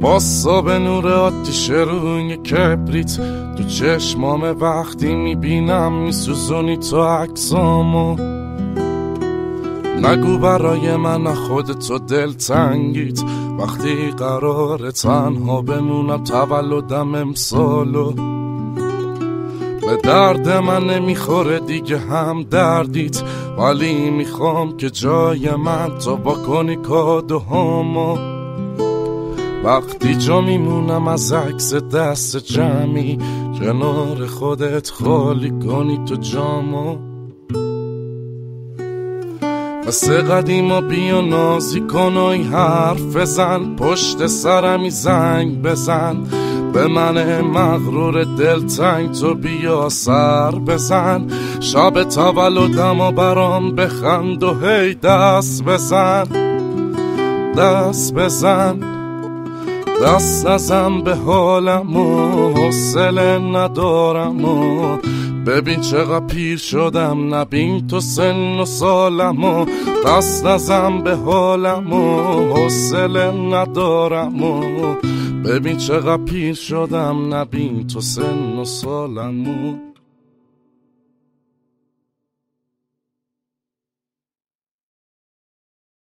باسا به نور آتیش روی کبریت تو چشمام وقتی میبینم میسوزونی تو عکسامو. نگو برای من خودتو دلتنگیت وقتی قراره تنها بمونم تولدم امسالو. به درد من نمیخوره دیگه هم دردیت، ولی میخوام که جای من تو بکنی کادوهامو. وقتی جا میمونم از عکس دست جمعی کنار خودت خالی کنی تو جامو. مثل قدیما بیا نازی کن و حرف بزن، پشت سرمی زنگ بزن، به من مغرور دلتنگ تو بیا سر بزن. شب تولدم و برام بخند و هی دست بزن، دست بزن، دست نزن به حالم و حوصله ندارم و ببین چقدر پیر شدم، نبین تو سن و سالم و دست نزن به حالم و حوصله ندارم و ببین چقدر پیر شدم، نبین تو سن و سالم و